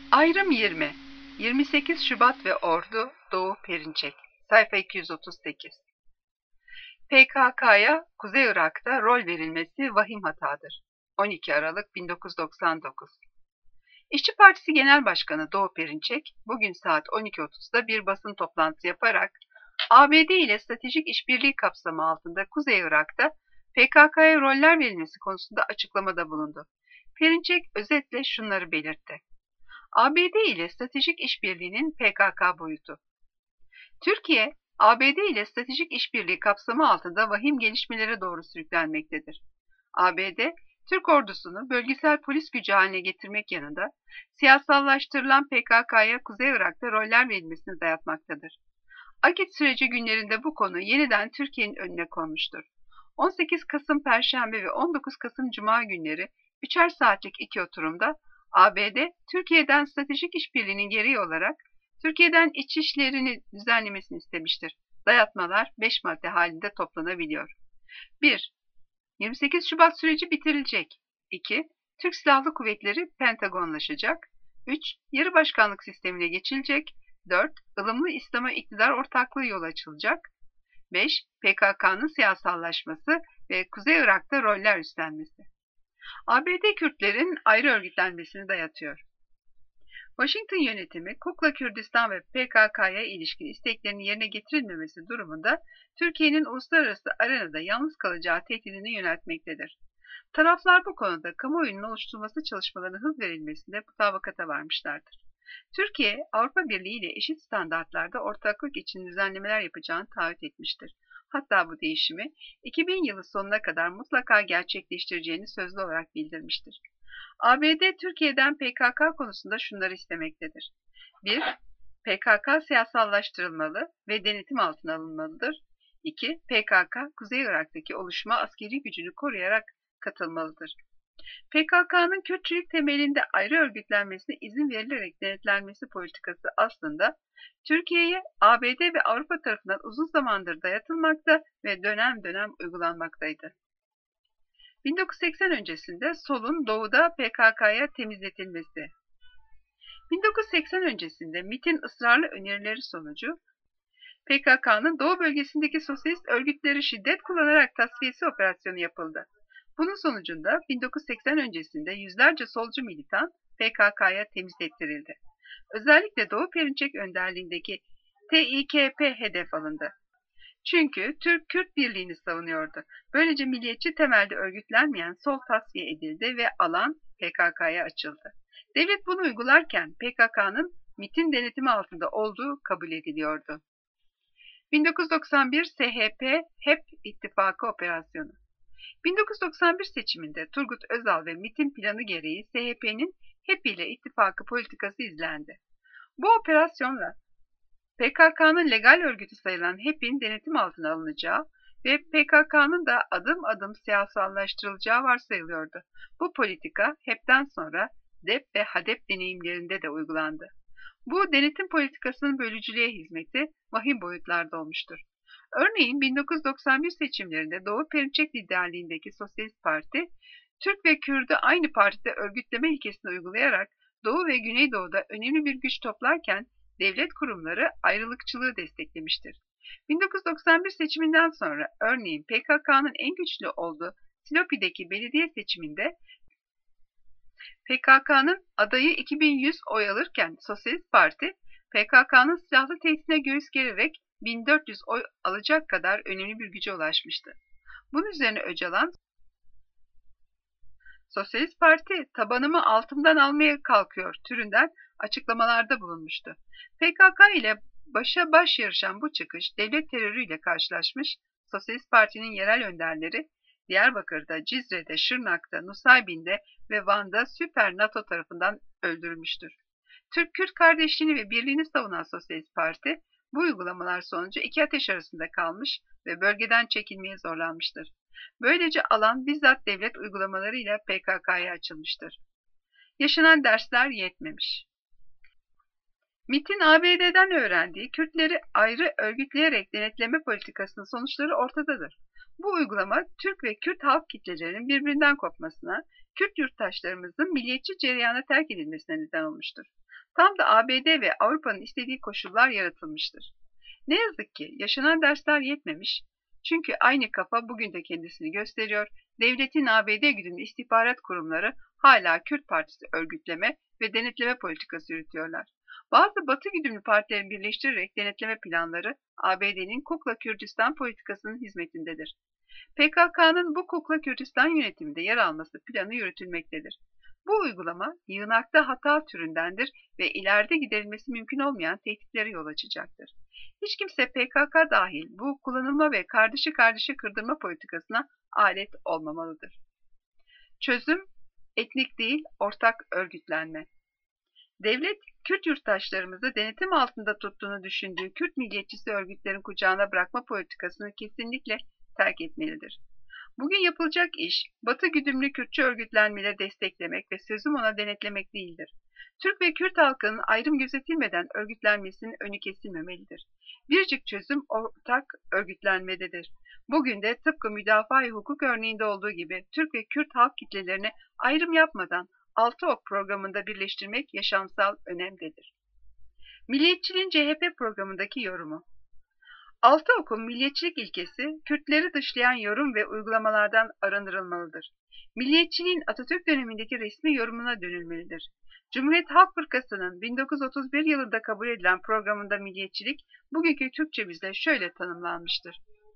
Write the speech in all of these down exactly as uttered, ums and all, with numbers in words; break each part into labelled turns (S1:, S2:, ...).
S1: Ayrım yirmi. yirmi sekiz Şubat ve Ordu, Doğu Perinçek. Sayfa iki yüz otuz sekiz. P K K'ya Kuzey Irak'ta rol verilmesi vahim hatadır. on iki Aralık bin dokuz yüz doksan dokuz. İşçi Partisi Genel Başkanı Doğu Perinçek, bugün saat on iki otuzda bir basın toplantısı yaparak A B D ile stratejik işbirliği kapsamı altında Kuzey Irak'ta P K K'ya roller verilmesi konusunda açıklamada bulundu. Perinçek özetle şunları belirtti. A B D ile stratejik işbirliğinin P K K boyutu. Türkiye, A B D ile stratejik işbirliği kapsamı altında vahim gelişmelere doğru sürüklenmektedir. A B D, Türk ordusunu bölgesel polis gücü haline getirmek yanında siyasallaştırılan P K K'ya Kuzey Irak'ta roller verilmesini dayatmaktadır. Akit süreci günlerinde bu konu yeniden Türkiye'nin önüne konmuştur. on sekiz Kasım Perşembe ve on dokuz Kasım Cuma günleri üçer saatlik iki oturumda A B D, Türkiye'den stratejik işbirliğinin gereği olarak Türkiye'den iç işlerini düzenlemesini istemiştir. Dayatmalar beş madde halinde toplanabiliyor. bir. yirmi sekiz Şubat süreci bitirilecek. iki. Türk Silahlı Kuvvetleri Pentagonlaşacak. üç. Yarı başkanlık sistemine geçilecek. dört. ılımlı İslam'a iktidar ortaklığı yolu açılacak. beş. P K K'nın siyasallaşması ve Kuzey Irak'ta roller üstlenmesi. A B D Kürtlerin ayrı örgütlenmesini dayatıyor. Washington yönetimi, Kukla Kürdistan ve P K K'ya ilişkin isteklerinin yerine getirilmemesi durumunda Türkiye'nin uluslararası arenada yalnız kalacağı tehdidini yöneltmektedir. Taraflar bu konuda kamuoyunun oluşturulması çalışmalarına hız verilmesinde mutabakata varmışlardır. Türkiye, Avrupa Birliği ile eşit standartlarda ortaklık için düzenlemeler yapacağını taahhüt etmiştir. Hatta bu değişimi iki bin yılı sonuna kadar mutlaka gerçekleştireceğini sözlü olarak bildirmiştir. A B D, Türkiye'den P K K konusunda şunları istemektedir. bir. P K K siyasallaştırılmalı ve denetim altına alınmalıdır. iki. P K K, Kuzey Irak'taki oluşuma askeri gücünü koruyarak katılmalıdır. P K K'nın Kürtçülük temelinde ayrı örgütlenmesine izin verilerek denetlenmesi politikası aslında Türkiye'ye A B D ve Avrupa tarafından uzun zamandır dayatılmakta ve dönem dönem uygulanmaktaydı. bin dokuz yüz seksen öncesinde solun doğuda P K K'ya temizletilmesi. bin dokuz yüz seksen öncesinde MİT'in ısrarlı önerileri sonucu P K K'nın doğu bölgesindeki sosyalist örgütleri şiddet kullanarak tasfiyesi operasyonu yapıldı. Bunun sonucunda bin dokuz yüz seksen öncesinde yüzlerce solcu militan P K K'ya temizlettirildi. Özellikle Doğu Perinçek önderliğindeki T İ K P hedef alındı. Çünkü Türk-Kürt birliğini savunuyordu. Böylece milliyetçi temelde örgütlenmeyen sol tasfiye edildi ve alan P K K'ya açıldı. Devlet bunu uygularken P K K'nın MİT'in denetimi altında olduğu kabul ediliyordu. bin dokuz yüz doksan bir S H P H E P İttifakı Operasyonu. bin dokuz yüz doksan bir seçiminde Turgut Özal ve MİT'in planı gereği S H P'nin H E P ile ittifakı politikası izlendi. Bu operasyonla P K K'nın legal örgütü sayılan H E P'in denetim altına alınacağı ve P K K'nın da adım adım siyasallaştırılacağı varsayılıyordu. Bu politika H E P'ten sonra D E P ve H A D E P deneyimlerinde de uygulandı. Bu denetim politikasının bölücülüğe hizmeti vahim boyutlarda olmuştur. Örneğin bin dokuz yüz doksan bir seçimlerinde Doğu Perinçek liderliğindeki Sosyalist Parti, Türk ve Kürt'ü aynı partide örgütleme ilkesini uygulayarak Doğu ve Güneydoğu'da önemli bir güç toplarken devlet kurumları ayrılıkçılığı desteklemiştir. bin dokuz yüz doksan bir seçiminden sonra örneğin P K K'nın en güçlü olduğu Silopi'deki belediye seçiminde P K K'nın adayı iki bin yüz oy alırken Sosyalist Parti P K K'nın silahlı tehditine göğüs gererek bin dört yüz oy alacak kadar önemli bir güce ulaşmıştı. Bunun üzerine Öcalan, Sosyalist Parti tabanımı altımdan almaya kalkıyor türünden açıklamalarda bulunmuştu. P K K ile başa baş yarışan bu çıkış devlet terörüyle karşılaşmış, Sosyalist Parti'nin yerel önderleri Diyarbakır'da, Cizre'de, Şırnak'ta, Nusaybin'de ve Van'da Süper NATO tarafından öldürülmüştür. Türk-Kürt kardeşliğini ve birliğini savunan Sosyalist Parti bu uygulamalar sonucu iki ateş arasında kalmış ve bölgeden çekilmeye zorlanmıştır. Böylece alan bizzat devlet uygulamalarıyla P K K'ya açılmıştır. Yaşanan dersler yetmemiş. MİT'in A B D'den öğrendiği Kürtleri ayrı örgütleyerek denetleme politikasının sonuçları ortadadır. Bu uygulama Türk ve Kürt halk kitlelerinin birbirinden kopmasına, Kürt yurttaşlarımızın milliyetçi cereyana terk edilmesine neden olmuştur. Tam da A B D ve Avrupa'nın istediği koşullar yaratılmıştır. Ne yazık ki yaşanan dersler yetmemiş, çünkü aynı kafa bugün de kendisini gösteriyor, devletin A B D güdümlü istihbarat kurumları hala Kürt Partisi örgütleme ve denetleme politikası yürütüyorlar. Bazı Batı güdümlü partileri birleştirerek denetleme planları A B D'nin Kukla Kürdistan politikasının hizmetindedir. P K K'nın bu Kukla Kürdistan yönetiminde yer alması planı yürütülmektedir. Bu uygulama yığınakta hata türündendir ve ileride giderilmesi mümkün olmayan tehditlere yol açacaktır. Hiç kimse P K K dahil bu kullanılma ve kardeşi kardeşi kırdırma politikasına alet olmamalıdır. Çözüm, etnik değil, ortak örgütlenme. Devlet, Kürt yurttaşlarımızı denetim altında tuttuğunu düşündüğü Kürt milliyetçisi örgütlerin kucağına bırakma politikasını kesinlikle terk etmelidir. Bugün yapılacak iş, Batı güdümlü Kürtçü örgütlenmeleri desteklemek ve sözüm ona denetlemek değildir. Türk ve Kürt halkının ayrım gözetilmeden örgütlenmesinin önü kesilmemelidir. Biricik çözüm ortak örgütlenmededir. Bugün de tıpkı müdafaa-i hukuk örneğinde olduğu gibi Türk ve Kürt halk kitlelerini ayrım yapmadan Altı Ok programında birleştirmek yaşamsal önemdedir. Milliyetçiliğin C H P programındaki yorumu. Altı Ok'un milliyetçilik ilkesi, Kürtleri dışlayan yorum ve uygulamalardan arındırılmalıdır. Milliyetçiliğin Atatürk dönemindeki resmi yorumuna dönülmelidir. Cumhuriyet Halk Fırkası'nın bin dokuz yüz otuz bir yılında kabul edilen programında milliyetçilik, bugünkü Türkçemizde şöyle tanımlanmıştır.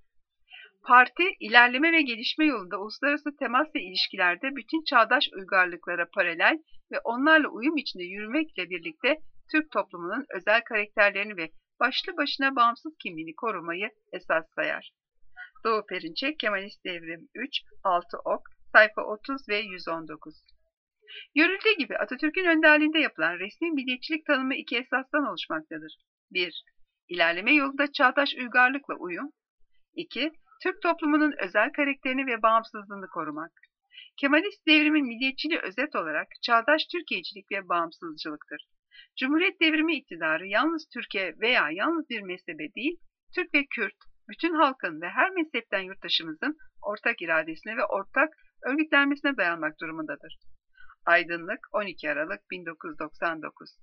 S1: Parti, ilerleme ve gelişme yolunda uluslararası temas ve ilişkilerde bütün çağdaş uygarlıklara paralel ve onlarla uyum içinde yürümekle birlikte Türk toplumunun özel karakterlerini ve başlı başına bağımsız kimliğini korumayı esas sayar. Doğu Perinçek, Kemalist Devrim üç, Altı Ok, sayfa otuz ve yüz on dokuz. Görüldüğü gibi Atatürk'ün önderliğinde yapılan resmi milliyetçilik tanımı iki esasdan oluşmaktadır. bir. İlerleme yolunda çağdaş uygarlıkla uyum. iki. Türk toplumunun özel karakterini ve bağımsızlığını korumak. Kemalist devrimin milliyetçiliği özet olarak çağdaş Türkiye'cilik ve bağımsızcılıktır. Cumhuriyet devrimi iktidarı yalnız Türkiye veya yalnız bir mezhebe değil, Türk ve Kürt, bütün halkın ve her mezhepten yurttaşımızın ortak iradesine ve ortak örgütlenmesine dayanmak durumundadır. Aydınlık, on iki Aralık bin dokuz yüz doksan dokuz.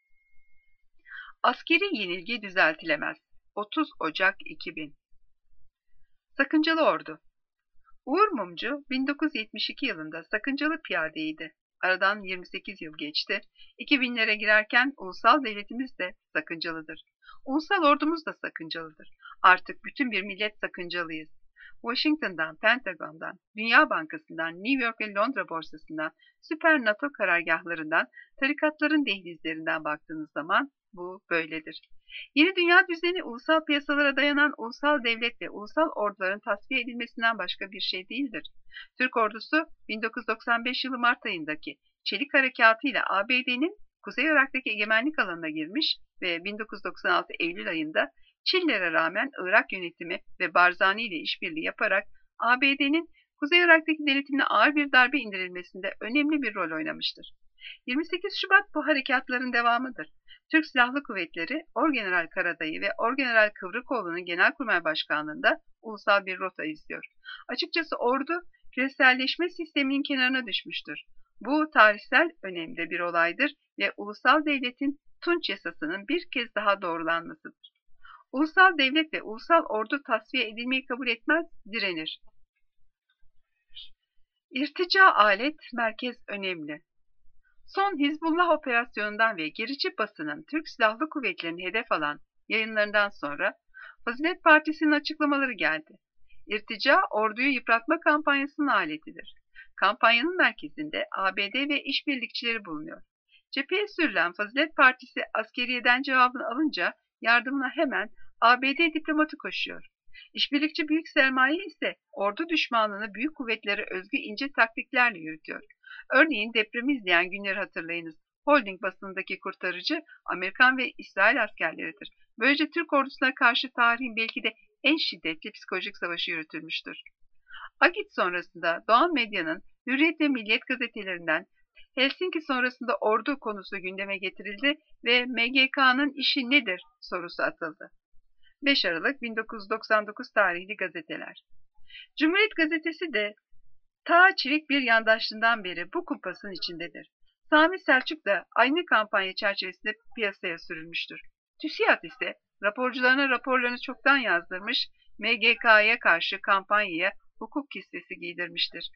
S1: Askeri yenilgi düzeltilemez. otuz Ocak iki bin. Sakıncalı Ordu. Uğur Mumcu bin dokuz yüz yetmiş iki yılında sakıncalı piyadeydi. Aradan yirmi sekiz yıl geçti. iki binlere girerken ulusal devletimiz de sakıncalıdır. Ulusal ordumuz da sakıncalıdır. Artık bütün bir millet sakıncalıyız. Washington'dan, Pentagon'dan, Dünya Bankası'ndan, New York ve Londra borsasından, süper NATO karargahlarından, tarikatların dehlizlerinden baktığınız zaman bu böyledir. Yeni dünya düzeni ulusal piyasalara dayanan ulusal devlet ve ulusal orduların tasfiye edilmesinden başka bir şey değildir. Türk ordusu bin dokuz yüz doksan beş yılı Mart ayındaki Çelik Harekatı ile A B D'nin Kuzey Irak'taki egemenlik alanına girmiş ve bin dokuz yüz doksan altı Eylül ayında Çillere rağmen Irak yönetimi ve Barzani ile işbirliği yaparak A B D'nin Kuzey Irak'taki denetimine ağır bir darbe indirilmesinde önemli bir rol oynamıştır. yirmi sekiz Şubat bu harekatların devamıdır. Türk Silahlı Kuvvetleri, Orgeneral Karadayı ve Orgeneral Kıvrıkoğlu'nun Genelkurmay Başkanlığı'nda ulusal bir rota izliyor. Açıkçası ordu, küreselleşme sisteminin kenarına düşmüştür. Bu tarihsel önemde bir olaydır ve ulusal devletin Tunç Yasası'nın bir kez daha doğrulanmasıdır. Ulusal devlet ve ulusal ordu tasfiye edilmeyi kabul etmez, direnir. İrtica alet, merkez önemli. Son Hizbullah operasyonundan ve gerici basının Türk Silahlı Kuvvetleri'ni hedef alan yayınlarından sonra Fazilet Partisi'nin açıklamaları geldi. İrtica, orduyu yıpratma kampanyasının aletidir. Kampanyanın merkezinde A B D ve işbirlikçileri bulunuyor. Cepheye sürülen Fazilet Partisi askeriyeden cevabını alınca yardımına hemen A B D diplomatı koşuyor. İşbirlikçi büyük sermaye ise ordu düşmanlığını büyük kuvvetlere özgü ince taktiklerle yürütüyor. Örneğin depremi izleyen günleri hatırlayınız. Holding basınındaki kurtarıcı Amerikan ve İsrail askerleridir. Böylece Türk ordusuna karşı tarihin belki de en şiddetli psikolojik savaşı yürütülmüştür. Agit sonrasında Doğan Medya'nın Hürriyet ve Milliyet gazetelerinden Helsinki sonrasında ordu konusu gündeme getirildi ve M G K'nın işi nedir sorusu atıldı. beş Aralık bin dokuz yüz doksan dokuz tarihli gazeteler. Cumhuriyet gazetesi de Ta çelik bir yandaşlığından beri bu kumpasın içindedir. Sami Selçuk da aynı kampanya çerçevesinde piyasaya sürülmüştür. TÜSİAD ise raporcularına raporlarını çoktan yazdırmış, M G K'ya karşı kampanyaya hukuk kisvesi giydirmiştir.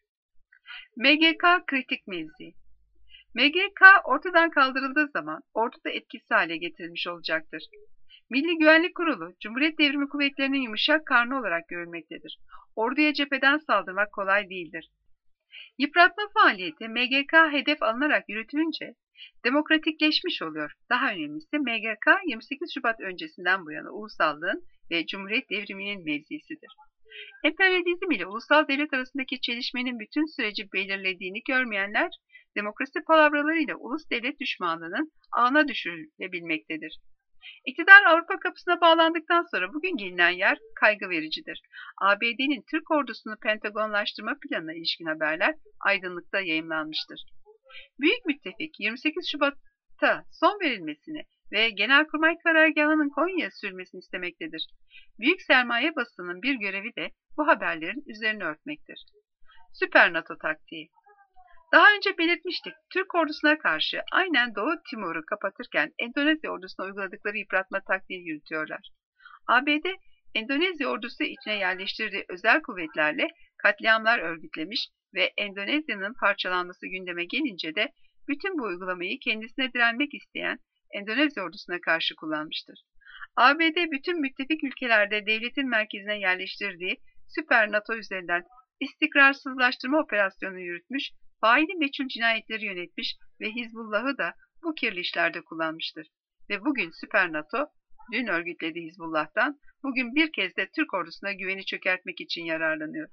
S1: M G K kritik mevzi. M G K ortadan kaldırıldığı zaman orduda etkisiz hale getirilmiş olacaktır. Milli Güvenlik Kurulu, Cumhuriyet Devrimi Kuvvetleri'nin yumuşak karnı olarak görülmektedir. Orduya cepheden saldırmak kolay değildir. Yıpratma faaliyeti M G K hedef alınarak yürütülünce demokratikleşmiş oluyor. Daha önemlisi M G K yirmi sekiz Şubat öncesinden bu yana ulusallığın ve Cumhuriyet devriminin mevzisidir. Emperyalizm ile ulusal devlet arasındaki çelişmenin bütün süreci belirlediğini görmeyenler, demokrasi palavralarıyla ulus devlet düşmanlığının ağına düşürülebilmektedir. İktidar Avrupa kapısına bağlandıktan sonra bugün gelinen yer kaygı vericidir. A B D'nin Türk ordusunu Pentagonlaştırma planına ilişkin haberler aydınlıkta yayımlanmıştır. Büyük müttefik yirmi sekiz Şubat'ta son verilmesini ve Genelkurmay Karargahı'nın Konya'ya sürmesini istemektedir. Büyük sermaye basının bir görevi de bu haberlerin üzerini örtmektir. Süper NATO taktiği. Daha önce belirtmiştik, Türk ordusuna karşı aynen Doğu Timur'u kapatırken Endonezya ordusuna uyguladıkları yıpratma taktiğini yürütüyorlar. A B D, Endonezya ordusu içine yerleştirdiği özel kuvvetlerle katliamlar örgütlemiş ve Endonezya'nın parçalanması gündeme gelince de bütün bu uygulamayı kendisine direnmek isteyen Endonezya ordusuna karşı kullanmıştır. A B D bütün müttefik ülkelerde devletin merkezine yerleştirdiği Süper NATO üzerinden istikrarsızlaştırma operasyonu yürütmüş, faili meçhul cinayetleri yönetmiş ve Hizbullah'ı da bu kirli işlerde kullanmıştır. Ve bugün Süper NATO, dün örgütlediği Hizbullah'tan, bugün bir kez de Türk ordusuna güveni çökertmek için yararlanıyor.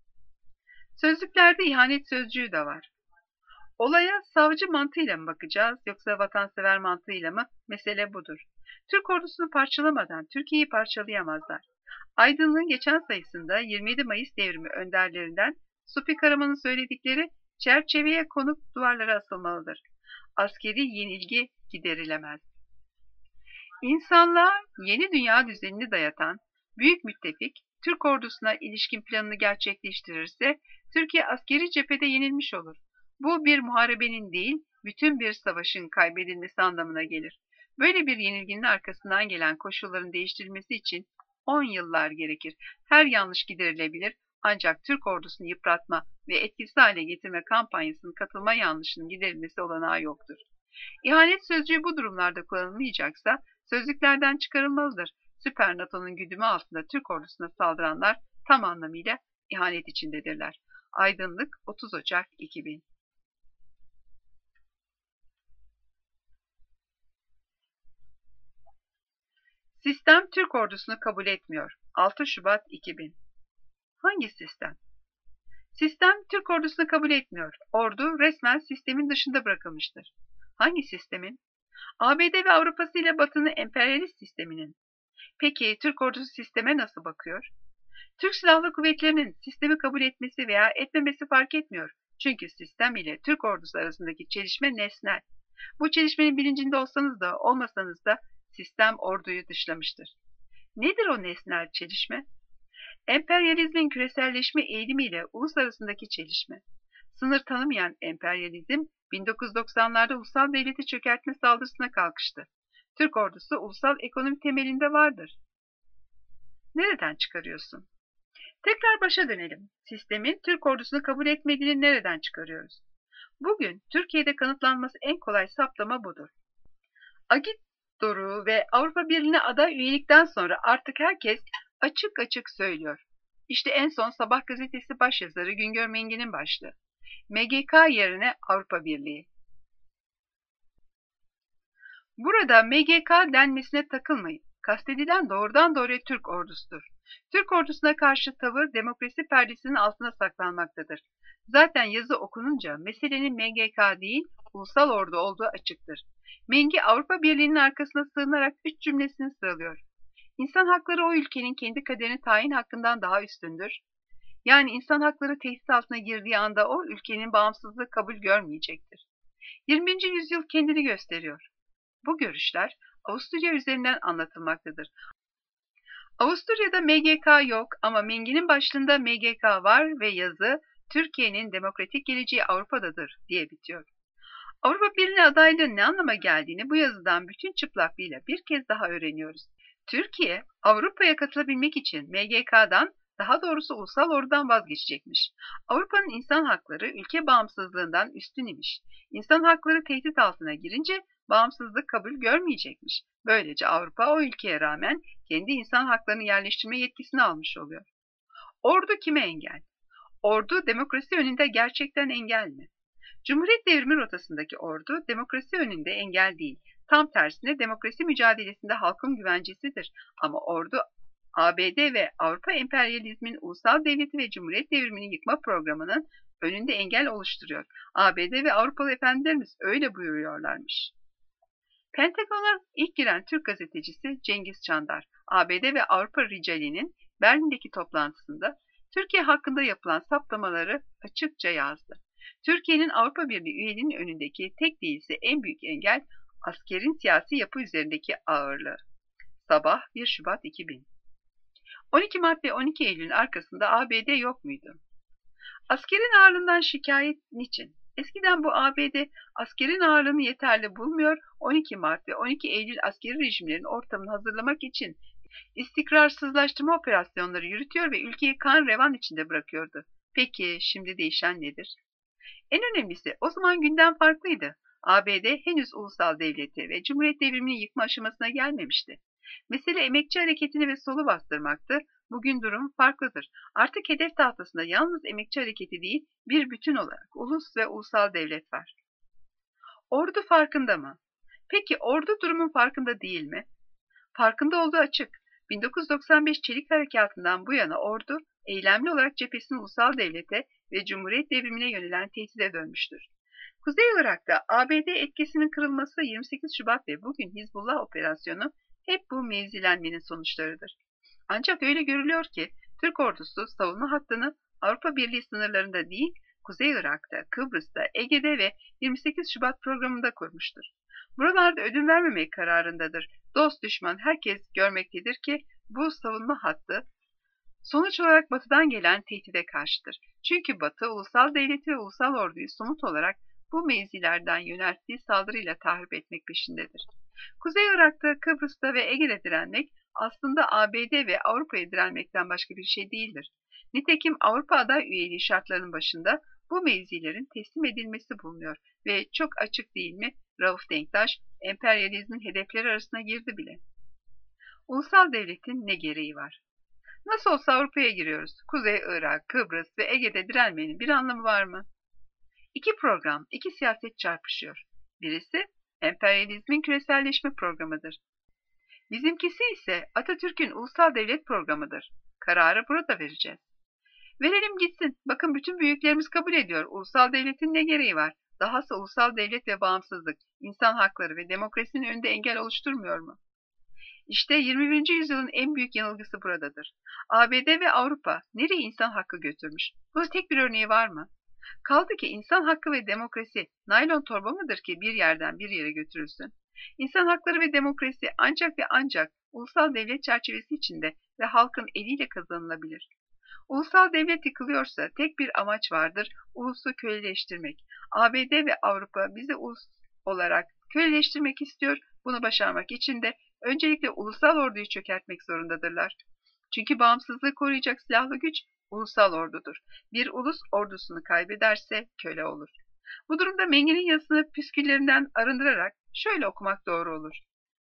S1: Sözlüklerde ihanet sözcüğü de var. Olaya savcı mantığıyla mı bakacağız yoksa vatansever mantığıyla mı? Mesele budur. Türk ordusunu parçalamadan Türkiye'yi parçalayamazlar. Aydınlığın geçen sayısında yirmi yedi Mayıs devrimi önderlerinden Supi Karaman'ın söyledikleri çerçeveye konup duvarlara asılmalıdır. Askeri yenilgi giderilemez. İnsanlığa yeni dünya düzenini dayatan büyük müttefik Türk ordusuna ilişkin planını gerçekleştirirse Türkiye askeri cephede yenilmiş olur. Bu bir muharebenin değil, bütün bir savaşın kaybedilmesi anlamına gelir. Böyle bir yenilginin arkasından gelen koşulların değiştirilmesi için on yıllar gerekir. Her yanlış giderilebilir ancak Türk ordusunu yıpratma ve etkisiz hale getirme kampanyasının katılma yanlışının giderilmesi olanağı yoktur. İhanet sözcüğü bu durumlarda kullanılmayacaksa sözlüklerden çıkarılmalıdır. Süper NATO'nun güdümü altında Türk ordusuna saldıranlar tam anlamıyla ihanet içindedirler. Aydınlık otuz Ocak iki bin. Sistem Türk ordusunu kabul etmiyor. altı Şubat iki bin. Hangi sistem? Sistem Türk ordusunu kabul etmiyor. Ordu resmen sistemin dışında bırakılmıştır. Hangi sistemin? A B D ve Avrupa'sı ile Batı'nın emperyalist sisteminin. Peki Türk ordusu sisteme nasıl bakıyor? Türk Silahlı Kuvvetleri'nin sistemi kabul etmesi veya etmemesi fark etmiyor. Çünkü sistem ile Türk ordusu arasındaki çelişme nesnel. Bu çelişmenin bilincinde olsanız da olmasanız da sistem orduyu dışlamıştır. Nedir o nesnel çelişme? Emperyalizmin küreselleşme eğilimiyle ulus arasındaki çelişme. Sınır tanımayan emperyalizm bin dokuz yüz doksanlarda ulusal devleti çökertme saldırısına kalkıştı. Türk ordusu ulusal ekonomi temelinde vardır. Nereden çıkarıyorsun? Tekrar başa dönelim. Sistemin Türk ordusunu kabul etmediğini nereden çıkarıyoruz? Bugün Türkiye'de kanıtlanması en kolay saptama budur. Agit doruğu ve Avrupa Birliği'ne aday üyelikten sonra artık herkes açık açık söylüyor. İşte en son Sabah gazetesi başyazarı Güngör Mengen'in başlığı. M G K yerine Avrupa Birliği. Burada M G K denmesine takılmayın. Kastedilen doğrudan doğruya Türk ordusudur. Türk ordusuna karşı tavır demokrasi perdesinin altına saklanmaktadır. Zaten yazı okununca meselenin M G K değil, ulusal ordu olduğu açıktır. Mengi Avrupa Birliği'nin arkasına sığınarak üç cümlesini sıralıyor. İnsan hakları o ülkenin kendi kaderini tayin hakkından daha üstündür. Yani insan hakları tehdit altına girdiği anda o ülkenin bağımsızlığı kabul görmeyecektir. yirminci yüzyıl kendini gösteriyor. Bu görüşler Avusturya üzerinden anlatılmaktadır. Avusturya'da M G K yok ama Mengi'nin başlığında M G K var ve yazı Türkiye'nin demokratik geleceği Avrupa'dadır diye bitiyor. Avrupa Birliği adaylığının ne anlama geldiğini bu yazıdan bütün çıplaklığıyla bir kez daha öğreniyoruz. Türkiye, Avrupa'ya katılabilmek için M G K'dan, daha doğrusu ulusal ordudan vazgeçecekmiş. Avrupa'nın insan hakları ülke bağımsızlığından üstün imiş. İnsan hakları tehdit altına girince bağımsızlık kabul görmeyecekmiş. Böylece Avrupa o ülkeye rağmen kendi insan haklarını yerleştirme yetkisini almış oluyor. Ordu kime engel? Ordu demokrasi önünde gerçekten engel mi? Cumhuriyet devrimi rotasındaki ordu demokrasi önünde engel değil. Tam tersine demokrasi mücadelesinde halkın güvencesidir. Ama ordu A B D ve Avrupa emperyalizmin ulusal devleti ve cumhuriyet devrimini yıkma programının önünde engel oluşturuyor. A B D ve Avrupalı efendilerimiz öyle buyuruyorlarmış. Pentagon'a ilk giren Türk gazetecisi Cengiz Çandar, A B D ve Avrupa ricalinin Berlin'deki toplantısında Türkiye hakkında yapılan saptamaları açıkça yazdı. Türkiye'nin Avrupa Birliği üyeliğinin önündeki tek değilse en büyük engel askerin siyasi yapı üzerindeki ağırlığı. Sabah bir Şubat iki bin. on iki Mart ve on iki Eylül'ün arkasında A B D yok muydu? Askerin ağırlığından şikayet niçin? Eskiden bu A B D askerin ağırlığını yeterli bulmuyor, on iki Mart ve on iki Eylül askeri rejimlerin ortamını hazırlamak için istikrarsızlaştırma operasyonları yürütüyor ve ülkeyi kan revan içinde bırakıyordu. Peki şimdi değişen nedir? En önemlisi o zaman gündem farklıydı. A B D henüz ulusal devleti ve cumhuriyet devrimini yıkma aşamasına gelmemişti. Mesele emekçi hareketini ve solu bastırmaktı. Bugün durum farklıdır. Artık hedef tahtasında yalnız emekçi hareketi değil, bir bütün olarak ulus ve ulusal devlet var. Ordu farkında mı? Peki ordu durumun farkında değil mi? Farkında olduğu açık. bin dokuz yüz doksan beş Çelik Harekatı'ndan bu yana ordu, eylemli olarak cephesini ulusal devlete ve cumhuriyet devrimine yönelen tehdide dönmüştür. Kuzey Irak'ta A B D etkisinin kırılması yirmi sekiz Şubat ve bugün Hizbullah operasyonu hep bu mevzilenmenin sonuçlarıdır. Ancak öyle görülüyor ki Türk ordusu savunma hattını Avrupa Birliği sınırlarında değil, Kuzey Irak'ta, Kıbrıs'ta, Ege'de ve yirmi sekiz Şubat programında kurmuştur. Buralarda ödün vermemek kararındadır. Dost düşman herkes görmektedir ki bu savunma hattı sonuç olarak Batı'dan gelen tehdide karşıdır. Çünkü Batı ulusal devleti ve ulusal orduyu somut olarak bu mevzilerden yönelttiği saldırıyla tahrip etmek peşindedir. Kuzey Irak'ta, Kıbrıs'ta ve Ege'de direnmek aslında A B D ve Avrupa'ya direnmekten başka bir şey değildir. Nitekim Avrupa aday üyeliği şartlarının başında bu mevzilerin teslim edilmesi bulunuyor ve çok açık değil mi? Rauf Denktaş, emperyalizmin hedefleri arasına girdi bile. Ulusal devletin ne gereği var? Nasıl olsa Avrupa'ya giriyoruz. Kuzey Irak, Kıbrıs ve Ege'de direnmenin bir anlamı var mı? İki program, iki siyaset çarpışıyor. Birisi emperyalizmin küreselleşme programıdır. Bizimkisi ise Atatürk'ün ulusal devlet programıdır. Kararı burada vereceğiz. Verelim gitsin. Bakın bütün büyüklerimiz kabul ediyor. Ulusal devletin ne gereği var? Dahası ulusal devlet ve bağımsızlık, insan hakları ve demokrasinin önünde engel oluşturmuyor mu? İşte yirmi birinci yüzyılın en büyük yanılgısı buradadır. A B D ve Avrupa nereye insan hakkı götürmüş? Bunun tek bir örneği var mı? Kaldı ki insan hakkı ve demokrasi naylon torba mıdır ki bir yerden bir yere götürülsün? İnsan hakları ve demokrasi ancak ve ancak ulusal devlet çerçevesi içinde ve halkın eliyle kazanılabilir. Ulusal devlet yıkılıyorsa tek bir amaç vardır, ulusu köleleştirmek. A B D ve Avrupa bizi ulus olarak köleleştirmek istiyor, bunu başarmak için de öncelikle ulusal orduyu çökertmek zorundadırlar. Çünkü bağımsızlığı koruyacak silahlı güç ulusal ordudur. Bir ulus ordusunu kaybederse köle olur. Bu durumda Mengen'in yazısını püsküllerinden arındırarak şöyle okumak doğru olur.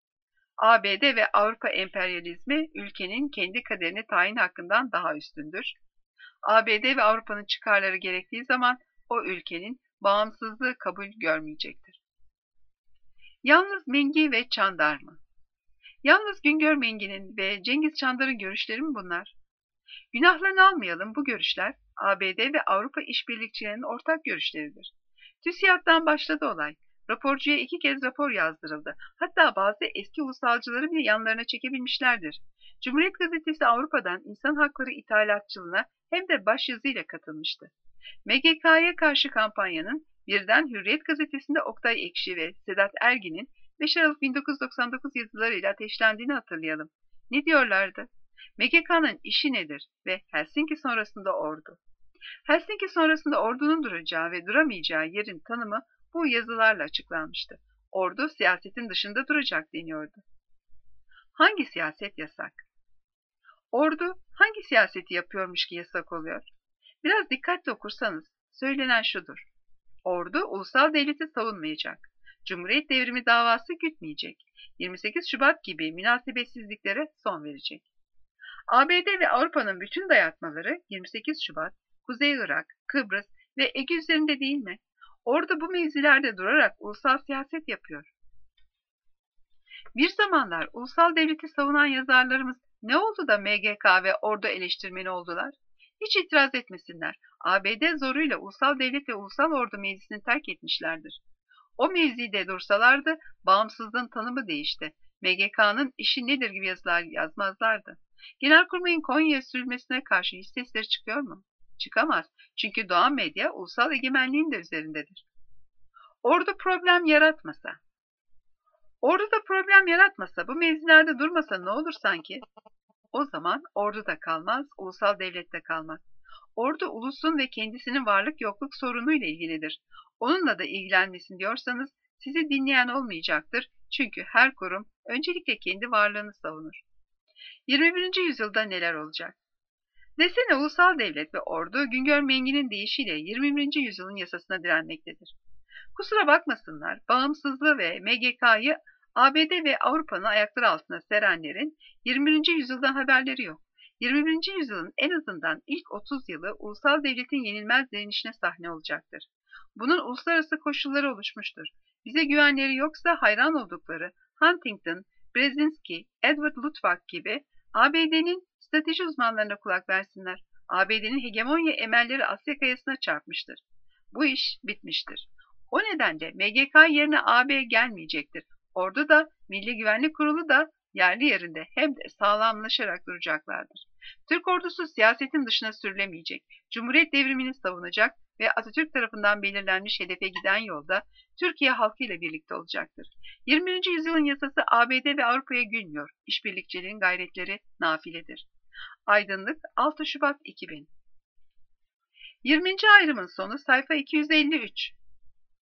S1: A B D ve Avrupa emperyalizmi ülkenin kendi kaderini tayin hakkından daha üstündür. A B D ve Avrupa'nın çıkarları gerektiği zaman o ülkenin bağımsızlığı kabul görmeyecektir. Yalnız Mengi ve Çandar mı? Yalnız Güngör Mengi'nin ve Cengiz Çandar'ın görüşleri mi bunlar? Günahlarını almayalım, bu görüşler A B D ve Avrupa işbirlikçilerinin ortak görüşleridir. TÜSİAD'dan başladı olay. Raporcuya iki kez rapor yazdırıldı. Hatta bazı eski ulusalcıları bile yanlarına çekebilmişlerdir. Cumhuriyet Gazetesi Avrupa'dan insan hakları ithalatçılığına hem de başyazıyla katılmıştı. M G K'ya karşı kampanyanın birden Hürriyet Gazetesi'nde Oktay Ekşi ve Sedat Ergin'in beş Aralık bin dokuz yüz doksan dokuz yazılarıyla ateşlendiğini hatırlayalım. Ne diyorlardı? M G K'nın işi nedir ve Helsinki sonrasında ordu. Helsinki sonrasında ordunun duracağı ve duramayacağı yerin tanımı bu yazılarla açıklanmıştı. Ordu siyasetin dışında duracak deniyordu. Hangi siyaset yasak? Ordu hangi siyaseti yapıyormuş ki yasak oluyor? Biraz dikkatli okursanız söylenen şudur. Ordu ulusal devleti savunmayacak. Cumhuriyet devrimi davası gütmeyecek. yirmi sekiz Şubat gibi münasebetsizliklere son verecek. A B D ve Avrupa'nın bütün dayatmaları yirmi sekiz Şubat, Kuzey Irak, Kıbrıs ve Ege üzerinde değil mi? Ordu bu mevzilerde durarak ulusal siyaset yapıyor. Bir zamanlar ulusal devleti savunan yazarlarımız ne oldu da M G K ve ordu eleştirmeni oldular? Hiç itiraz etmesinler. A B D zoruyla ulusal devlet ve ulusal ordu mevzisini terk etmişlerdir. O mevzide dursalardı bağımsızlığın tanımı değişti. M G K'nın işi nedir gibi yazılar yazmazlardı. Genelkurmay'ın Konya'ya sürülmesine karşı hiç sesleri çıkıyor mu? Çıkamaz. Çünkü doğan medya ulusal egemenliğin de üzerindedir. Ordu problem yaratmasa, ordu da problem yaratmasa, bu mevzilerde durmasa ne olur sanki? O zaman ordu da kalmaz, ulusal devlet de kalmaz. Ordu ulusun ve kendisinin varlık yokluk sorunuyla ilgilidir. Onunla da ilgilenmesin diyorsanız sizi dinleyen olmayacaktır. Çünkü her kurum öncelikle kendi varlığını savunur. yirmi birinci yüzyılda neler olacak? Desene ulusal devlet ve ordu Güngör Mengi'nin deyişiyle yirmi birinci yüzyılın yasasına direnmektedir. Kusura bakmasınlar, bağımsızlığı ve M G K'yı A B D ve Avrupa'nın ayakları altına serenlerin yirmi birinci yüzyıldan haberleri yok. yirmi birinci yüzyılın en azından ilk otuz yılı ulusal devletin yenilmez direnişine sahne olacaktır. Bunun uluslararası koşulları oluşmuştur. Bize güvenleri yoksa hayran oldukları Huntington, Brzezinski, Edward Luttwak gibi A B D'nin strateji uzmanlarına kulak versinler. A B D'nin hegemonya emelleri Asya kayasına çarpmıştır. Bu iş bitmiştir. O nedenle M G K yerine A B gelmeyecektir. Ordu da, Milli Güvenlik Kurulu da yerli yerinde hem de sağlamlaşarak duracaklardır. Türk ordusu siyasetin dışına sürülemeyecek. Cumhuriyet devrimini savunacak ve Atatürk tarafından belirlenmiş hedefe giden yolda Türkiye halkıyla birlikte olacaktır. yirmi birinci yüzyılın yasası A B D ve Avrupa'ya gülmüyor. İşbirlikçiliğin gayretleri nafiledir. Aydınlık altı Şubat iki bin. yirminci ayrımın sonu sayfa iki yüz elli üç.